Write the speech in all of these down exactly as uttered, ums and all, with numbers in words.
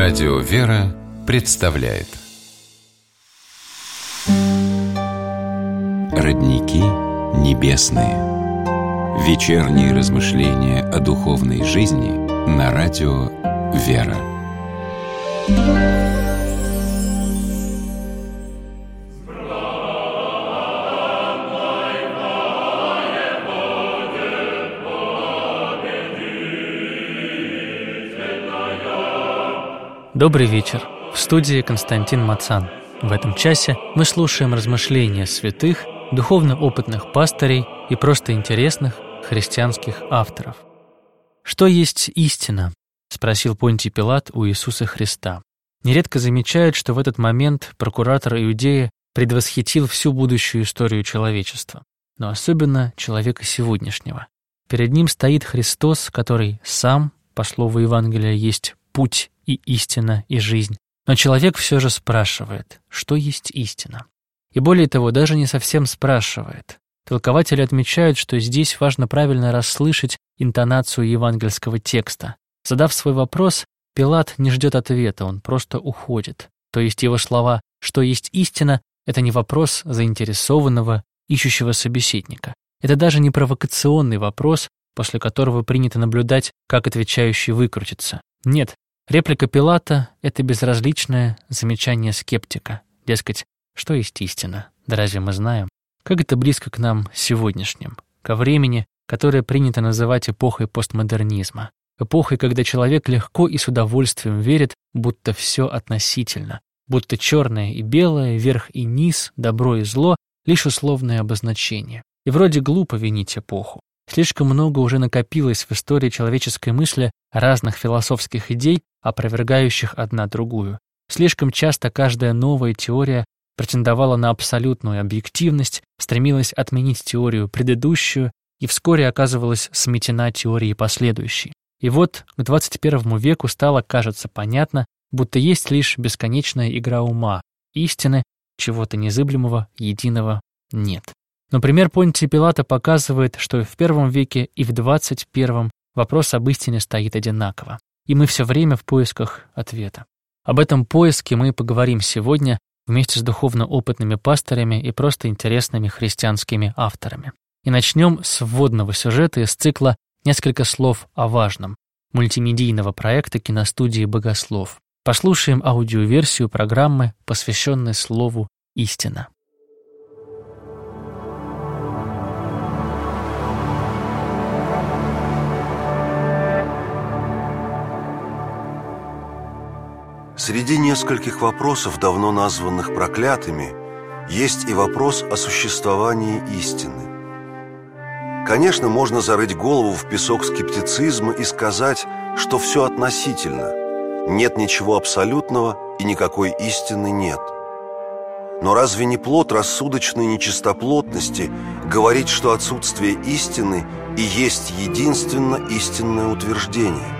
Радио «Вера» представляет Родники небесные. Вечерние размышления о духовной жизни на радио «Вера». Добрый вечер. В студии Константин Мацан. В этом часе мы слушаем размышления святых, духовно-опытных пастырей и просто интересных христианских авторов. «Что есть истина?» — спросил Понтий Пилат у Иисуса Христа. Нередко замечают, что в этот момент прокуратор Иудеи предвосхитил всю будущую историю человечества, но особенно человека сегодняшнего. Перед ним стоит Христос, который сам, по слову Евангелия, есть путь и истина, и жизнь. Но человек все же спрашивает, что есть истина. И более того, даже не совсем спрашивает. Толкователи отмечают, что здесь важно правильно расслышать интонацию евангельского текста. Задав свой вопрос, Пилат не ждет ответа, он просто уходит. То есть его слова «что есть истина» — это не вопрос заинтересованного, ищущего собеседника. Это даже не провокационный вопрос, после которого принято наблюдать, как отвечающий выкрутится. Нет. Реплика Пилата — это безразличное замечание скептика. Дескать, что есть истина? Да разве мы знаем? Как это близко к нам сегодняшним, ко времени, которое принято называть эпохой постмодернизма. Эпохой, когда человек легко и с удовольствием верит, будто все относительно, будто черное и белое, верх и низ, добро и зло — лишь условное обозначение. И вроде глупо винить эпоху. Слишком много уже накопилось в истории человеческой мысли разных философских идей, опровергающих одна другую. Слишком часто каждая новая теория претендовала на абсолютную объективность, стремилась отменить теорию предыдущую и вскоре оказывалась сметена теорией последующей. И вот к двадцать первому веку стало, кажется, понятно, будто есть лишь бесконечная игра ума, истины, чего-то незыблемого, единого нет. Но пример Понтия Пилата показывает, что и в первом веке, и в двадцать первом вопрос об истине стоит одинаково. И мы все время в поисках ответа. Об этом поиске мы поговорим сегодня вместе с духовно опытными пастырями и просто интересными христианскими авторами. И начнем с вводного сюжета из цикла «Несколько слов о важном» мультимедийного проекта киностудии «Богослов». Послушаем аудиоверсию программы, посвященной слову «Истина». Среди нескольких вопросов, давно названных проклятыми, есть и вопрос о существовании истины. Конечно, можно зарыть голову в песок скептицизма и сказать, что все относительно, нет ничего абсолютного и никакой истины нет. Но разве не плод рассудочной нечистоплотности говорить, что отсутствие истины и есть единственно истинное утверждение?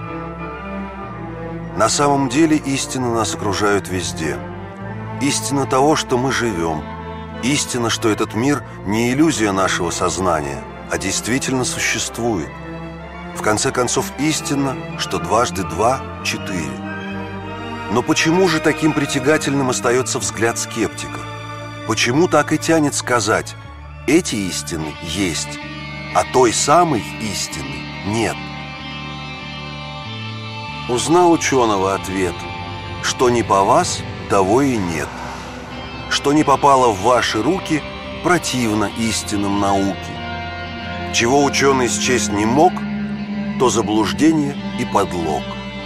На самом деле истина нас окружает везде. Истина того, что мы живем. Истина, что этот мир не иллюзия нашего сознания, а действительно существует. В конце концов, истина, что дважды два – четыре. Но почему же таким притягательным остается взгляд скептика? Почему так и тянет сказать «эти истины есть», а той самой истины нет? Узнал ученого ответ: что не по вас, того и нет. Что не попало в ваши руки, противно истинам науки. Чего ученый счесть не мог, то заблуждение и подлог.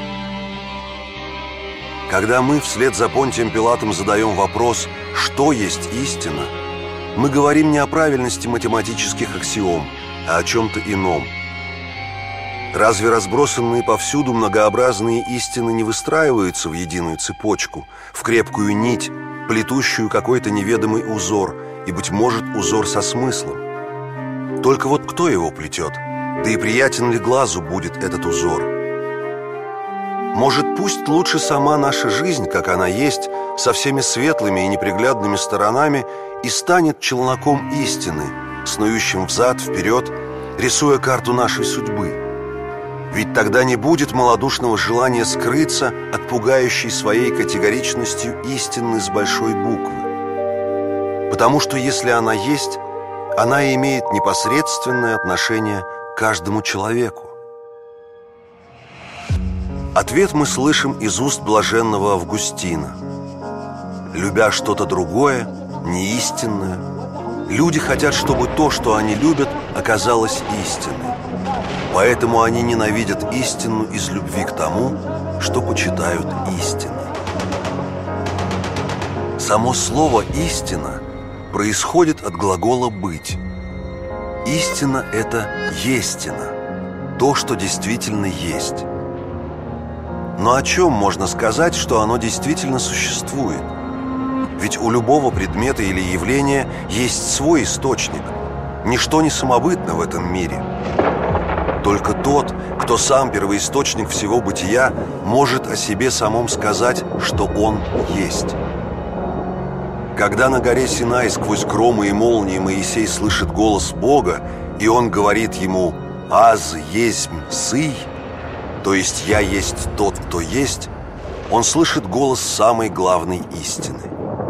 Когда мы вслед за Понтием Пилатом задаем вопрос «что есть истина?», мы говорим не о правильности математических аксиом, а о чем-то ином. Разве разбросанные повсюду многообразные истины не выстраиваются в единую цепочку, в крепкую нить, плетущую какой-то неведомый узор, и, быть может, узор со смыслом? Только вот кто его плетет? Да и приятен ли глазу будет этот узор? Может, пусть лучше сама наша жизнь, как она есть, со всеми светлыми и неприглядными сторонами, и станет челноком истины, снующим взад-вперед, рисуя карту нашей судьбы. Ведь тогда не будет малодушного желания скрыться от пугающей своей категоричностью истины с большой буквы. Потому что если она есть, она имеет непосредственное отношение к каждому человеку. Ответ мы слышим из уст блаженного Августина. Любя что-то другое, неистинное, люди хотят, чтобы то, что они любят, оказалось истиной. Поэтому они ненавидят истину из любви к тому, что почитают истиной. Само слово «истина» происходит от глагола «быть». Истина – это «естина», то, что действительно есть. Но о чем можно сказать, что оно действительно существует? Ведь у любого предмета или явления есть свой источник. Ничто не самобытно в этом мире. Только тот, кто сам первоисточник всего бытия, может о себе самом сказать, что он есть. Когда на горе Синай сквозь громы и молнии Моисей слышит голос Бога, и он говорит ему «Аз есмь сый», то есть «Я есть тот, кто есть», он слышит голос самой главной истины.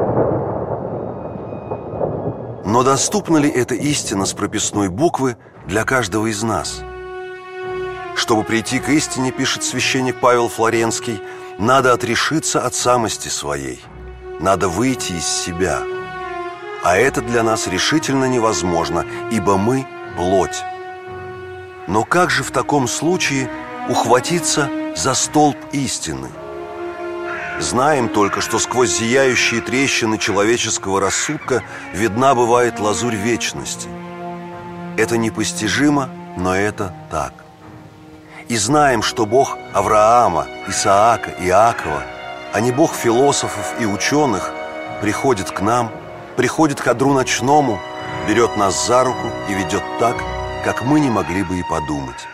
Но доступна ли эта истина с прописной буквы для каждого из нас? Чтобы прийти к истине, пишет священник Павел Флоренский, надо отрешиться от самости своей, надо выйти из себя. А это для нас решительно невозможно, ибо мы – плоть. Но как же в таком случае ухватиться за столб истины? Знаем только, что сквозь зияющие трещины человеческого рассудка видна бывает лазурь вечности. Это непостижимо, но это так. И знаем, что Бог Авраама, Исаака, Иакова, а не Бог философов и ученых, приходит к нам, приходит к одру ночному, берет нас за руку и ведет так, как мы не могли бы и подумать.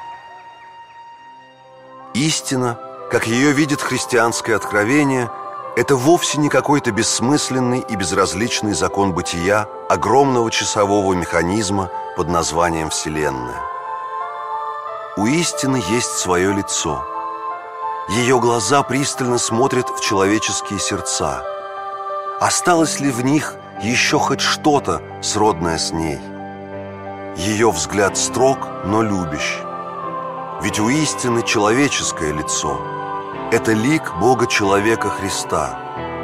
Истина, как ее видит христианское откровение, это вовсе не какой-то бессмысленный и безразличный закон бытия огромного часового механизма под названием Вселенная. У истины есть свое лицо. Ее глаза пристально смотрят в человеческие сердца. Осталось ли в них еще хоть что-то, сродное с ней? Ее взгляд строг, но любящий. Ведь у истины человеческое лицо. Это лик Бога-человека Христа.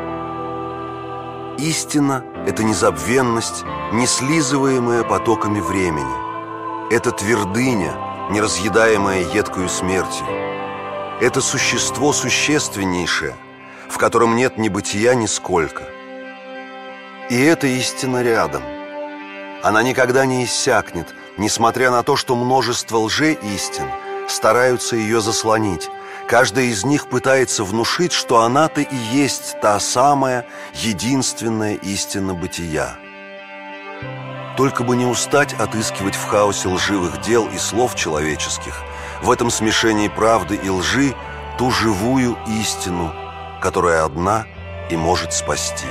Истина – это незабвенность, не слизываемая потоками времени. Это твердыня, неразъедаемая едкою смертью. Это существо существеннейшее, в котором нет ни бытия, ни сколько. И эта истина рядом. Она никогда не иссякнет, несмотря на то, что множество лжеистин стараются ее заслонить. Каждая из них пытается внушить, что она-то и есть та самая единственная истина бытия. Только бы не устать отыскивать в хаосе лживых дел и слов человеческих, в этом смешении правды и лжи, ту живую истину, которая одна и может спасти.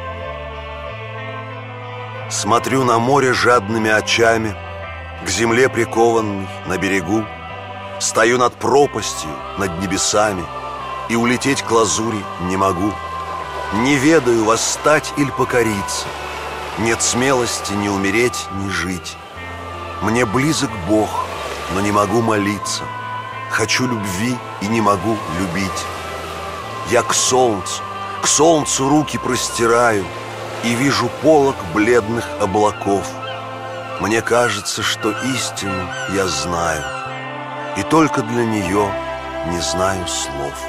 Смотрю на море жадными очами, к земле прикованной на берегу, стою над пропастью, над небесами, и улететь к лазури не могу. Не ведаю, восстать или покориться. Нет смелости ни умереть, ни жить. Мне близок Бог, но не могу молиться. Хочу любви и не могу любить. Я к солнцу, к солнцу руки простираю и вижу полог бледных облаков. Мне кажется, что истину я знаю, и только для нее не знаю слов.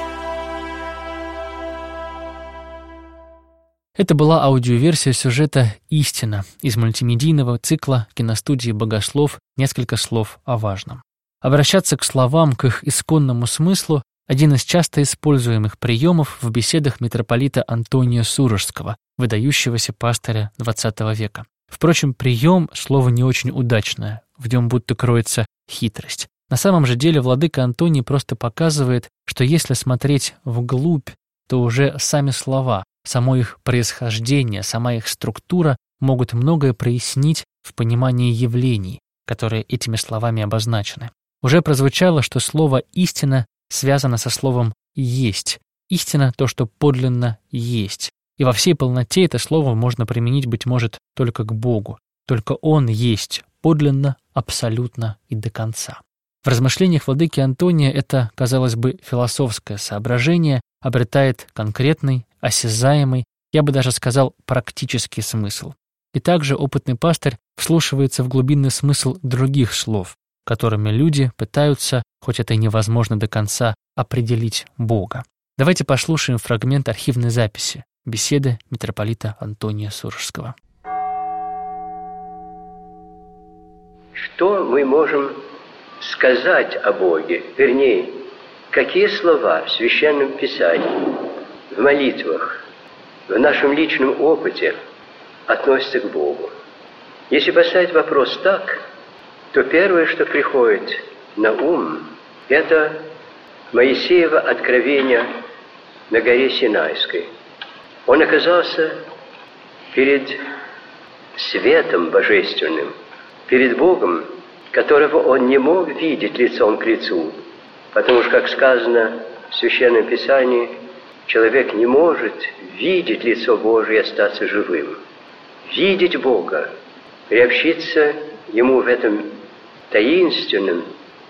Это была аудиоверсия сюжета «Истина» из мультимедийного цикла киностудии «Богослов. Несколько слов о важном». Обращаться к словам, к их исконному смыслу – один из часто используемых приемов в беседах митрополита Антония Сурожского, выдающегося пастыря двадцатого века. Впрочем, прием – слово не очень удачное, в нем будто кроется хитрость. На самом же деле владыка Антоний просто показывает, что если смотреть вглубь, то уже сами слова, само их происхождение, сама их структура могут многое прояснить в понимании явлений, которые этими словами обозначены. Уже прозвучало, что слово «истина» связано со словом «есть». Истина — то, что подлинно есть. И во всей полноте это слово можно применить, быть может, только к Богу. Только Он есть подлинно, абсолютно и до конца. В размышлениях владыки Антония это, казалось бы, философское соображение обретает конкретный, осязаемый, я бы даже сказал, практический смысл. И также опытный пастырь вслушивается в глубинный смысл других слов, которыми люди пытаются, хоть это и невозможно до конца, определить Бога. Давайте послушаем фрагмент архивной записи беседы митрополита Антония Сурожского. Что мы можем сказать о Боге? Вернее, какие слова в Священном Писании, в молитвах, в нашем личном опыте относятся к Богу? Если поставить вопрос так, то первое, что приходит на ум, это Моисеево откровение на горе Синайской. Он оказался перед светом божественным, перед Богом, которого он не мог видеть лицом к лицу, потому что, как сказано в Священном Писании, человек не может видеть лицо Божие и остаться живым. Видеть Бога, приобщиться Ему в этом таинственном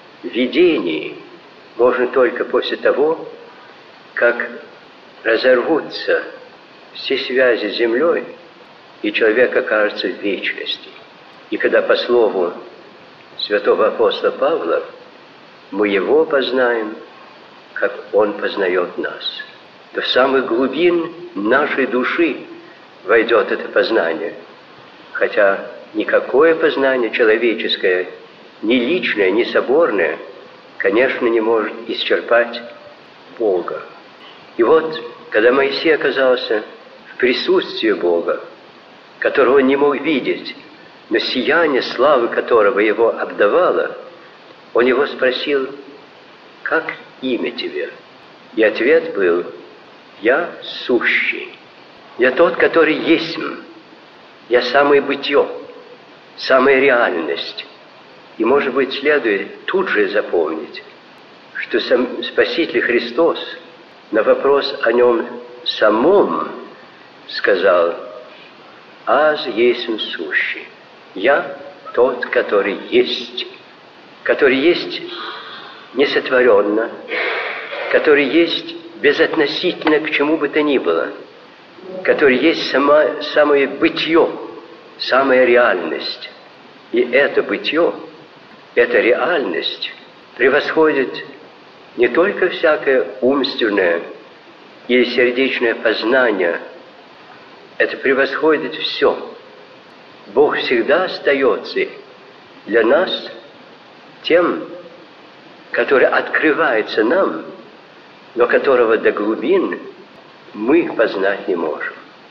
видении можно только после того, как разорвутся все связи с землей, и человек окажется в вечности. И когда по слову святого апостола Павла мы Его познаем, как Он познает нас, то в самых глубин нашей души войдет это познание. Хотя никакое познание человеческое, ни личное, ни соборное, конечно, не может исчерпать Бога. И вот, когда Моисей оказался в присутствии Бога, которого он не мог видеть, но сияние славы которого его обдавало, он его спросил: «Как имя тебе?» И ответ был: «Я сущий, я тот, который есть, я самое бытие, самая реальность». И, может быть, следует тут же запомнить, что сам Спаситель Христос на вопрос о Нем самом сказал: «Аз есмь сущий». Я тот, который есть, который есть несотворенно, который есть безотносительно к чему бы то ни было, который есть сама, самое бытие, самая реальность. И это бытие, эта реальность превосходит не только всякое умственное или сердечное познание, это превосходит все. Бог всегда остается для нас тем, который открывается нам, но которого до глубин мы познать не можем.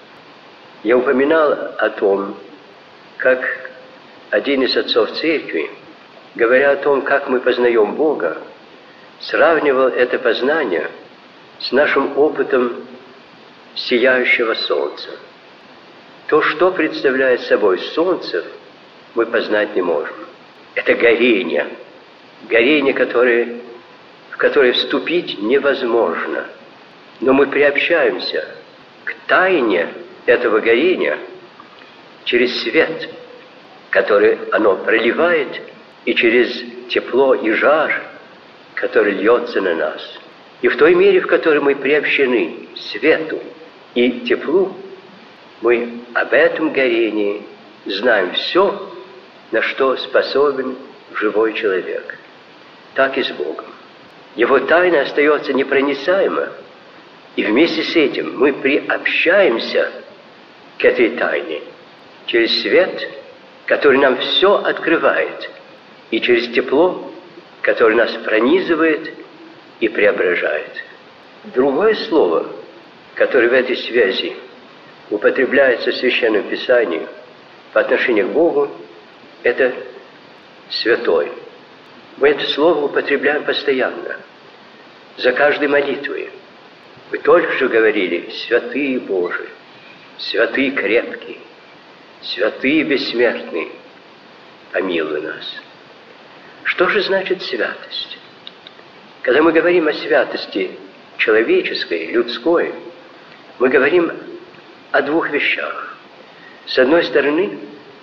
Я упоминал о том, как один из отцов церкви, говоря о том, как мы познаем Бога, сравнивал это познание с нашим опытом сияющего солнца. То, что представляет собой солнце, мы познать не можем. Это горение. Горение, которое, в которое вступить невозможно. Но мы приобщаемся к тайне этого горения через свет, который оно проливает, и через тепло и жар, который льется на нас. И в той мере, в которой мы приобщены свету и теплу, мы об этом горении знаем все, на что способен живой человек. Так и с Богом. Его тайна остается непроницаема, и вместе с этим мы приобщаемся к этой тайне через свет, который нам все открывает, и через тепло, которое нас пронизывает и преображает. Другое слово, которое в этой связи употребляется в Священном Писании по отношению к Богу, это «святой». Мы это слово употребляем постоянно, за каждой молитвой. Вы только что говорили: «Святые Божии, святые крепкие, святые бессмертные, помилуй нас». Что же значит святость? Когда мы говорим о святости человеческой, людской, мы говорим о двух вещах. С одной стороны,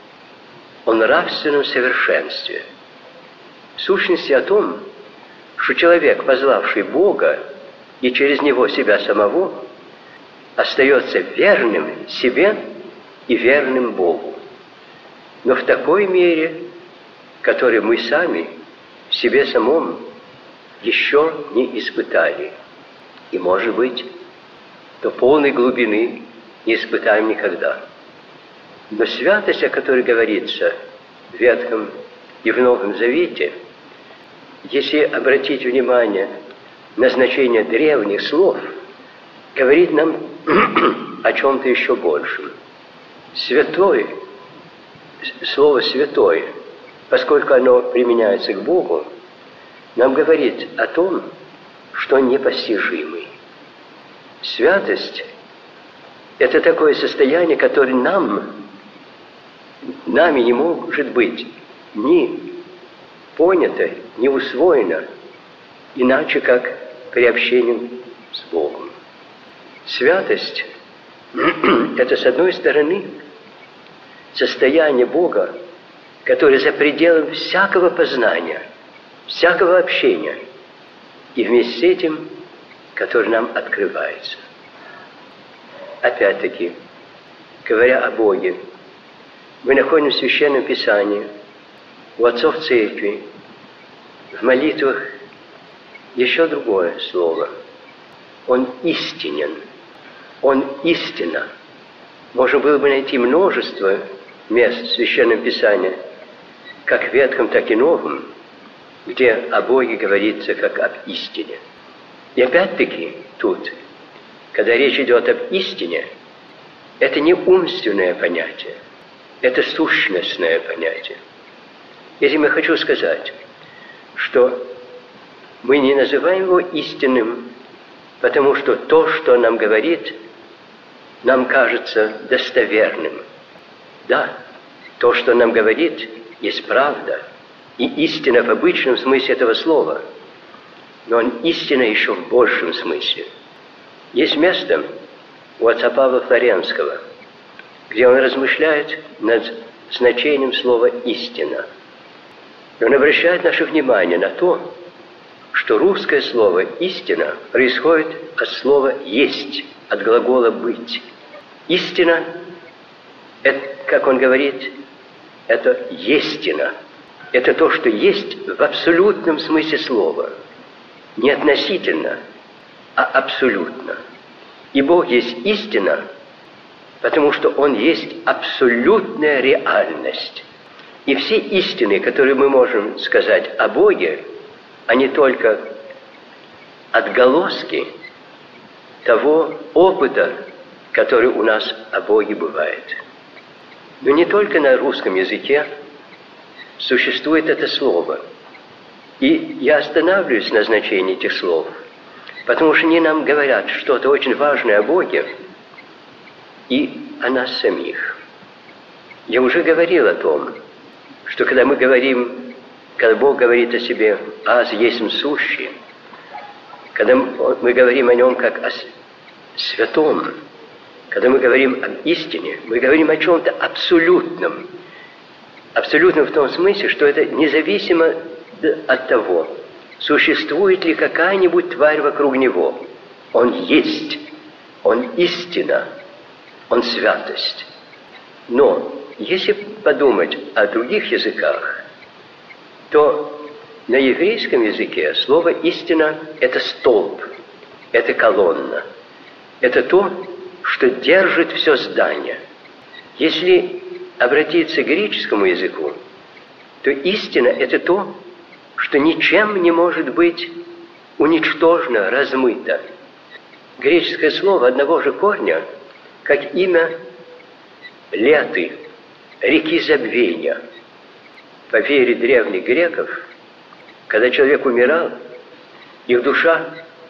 о нравственном совершенстве. В сущности о том, что человек, познавший Бога и через Него себя самого, остается верным себе и верным Богу. Но в такой мере, которой мы сами в себе самом еще не испытали. И, может быть, до полной глубины не испытаем никогда. Но святость, о которой говорится в Ветхом и в Новом Завете, если обратить внимание на значение древних слов, говорит нам о чем-то еще большем. Святой, слово «святой», поскольку оно применяется к Богу, нам говорит о том, что он непостижимый. Святость – это такое состояние, которое нам, нами не может быть ни понято, ни усвоено, иначе как приобщением с Богом. Святость – это, с одной стороны, состояние Бога, которое за пределом всякого познания, всякого общения, и вместе с этим, который нам открывается. Опять-таки, говоря о Боге, мы находим в Священном Писании, у отцов Церкви, в молитвах еще другое слово. Он истинен. Он истина. Можно было бы найти множество мест в Священном Писании, как в Ветхом, так и Новом, где о Боге говорится как об истине. И опять-таки тут, когда речь идет об истине, это не умственное понятие, это сущностное понятие. Этим я хочу сказать, что мы не называем его истинным, потому что то, что он нам говорит, нам кажется достоверным. Да, то, что он нам говорит, есть правда и истина в обычном смысле этого слова, но он истина еще в большем смысле. Есть место у отца Павла Флоренского, где он размышляет над значением слова «истина». И он обращает наше внимание на то, что русское слово «истина» происходит от слова «есть», от глагола «быть». Истина, это, как он говорит, это естина. Это то, что есть в абсолютном смысле слова. Не относительно, а абсолютно. И Бог есть истина, потому что Он есть абсолютная реальность. И все истины, которые мы можем сказать о Боге, они только отголоски того опыта, который у нас о Боге бывает. Но не только на русском языке существует это слово. И я останавливаюсь на значении этих слов, потому что они нам говорят что-то очень важное о Боге и о нас самих. Я уже говорил о том, что когда мы говорим, когда Бог говорит о себе «аз есмь сущий», когда мы говорим о Нем как о святом, когда мы говорим об истине, мы говорим о чем-то абсолютном. Абсолютном в том смысле, что это независимо от того, существует ли какая-нибудь тварь вокруг Него. Он есть, Он истина, Он святость. Но если подумать о других языках, то на еврейском языке слово «истина» — это столб, это колонна, это то, что держит все здание. Если обратиться к греческому языку, то истина — это то, что ничем не может быть уничтожено, размыто. Греческое слово одного же корня, как имя Леты, реки забвения. По вере древних греков, когда человек умирал, их душа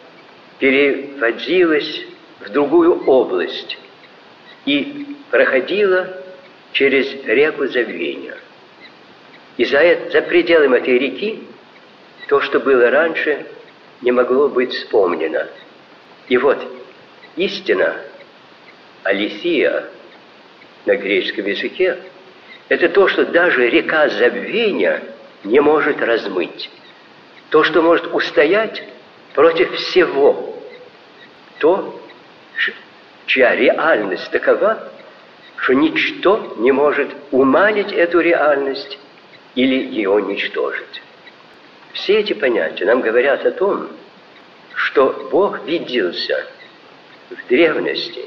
переводилась в другую область и проходила через реку забвения. И за, это, за пределами этой реки то, что было раньше, не могло быть вспомнено. И вот истина, алисия на греческом языке, это то, что даже река забвения не может размыть. То, что может устоять против всего. То, чья реальность такова, что ничто не может умалить эту реальность или ее уничтожить. Все эти понятия нам говорят о том, что Бог виделся в древности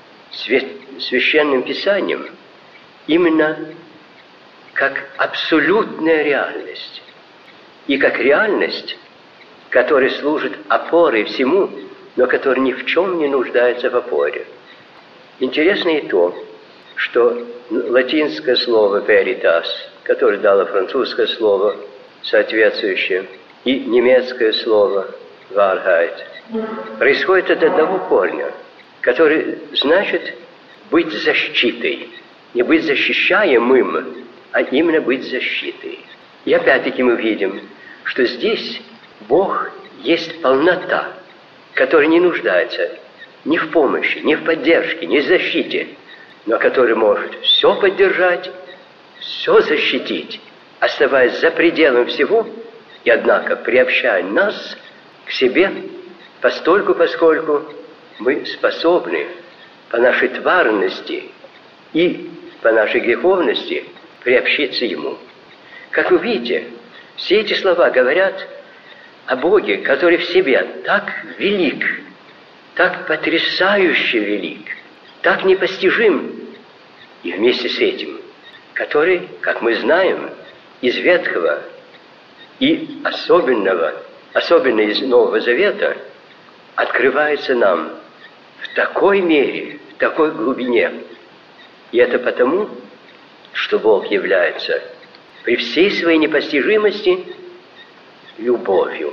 священным писанием именно как абсолютная реальность и как реальность, которая служит опорой всему, но которая ни в чем не нуждается в опоре. Интересно и то, что латинское слово «veritas», которое дало французское слово соответствующее, и немецкое слово «Wahrheit», происходит от одного корня, который значит быть защитой. Не быть защищаемым, а именно быть защитой. И опять-таки мы видим, что здесь Бог есть полнота, которая не нуждается ни в помощи, ни в поддержке, ни в защите, но который может все поддержать, все защитить, оставаясь за пределом всего, и, однако, приобщая нас к себе, постольку, поскольку мы способны по нашей тварности и по нашей греховности приобщиться Ему. Как вы видите, все эти слова говорят о Боге, который в себе так велик, так потрясающе велик, так непостижим, и вместе с этим, который, как мы знаем, из Ветхого и особенного, особенно из Нового Завета, открывается нам в такой мере, в такой глубине. И это потому, что Бог является при всей своей непостижимости любовью.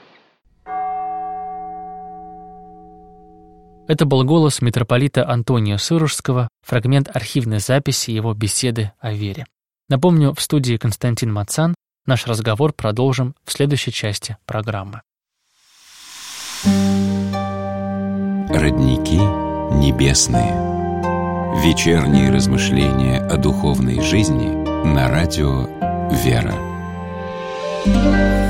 Это был голос митрополита Антония Сыружского, фрагмент архивной записи его беседы о вере. Напомню, в студии Константин Мацан. Наш разговор продолжим в следующей части программы. Родники небесные. Вечерние размышления о духовной жизни на радио «Вера».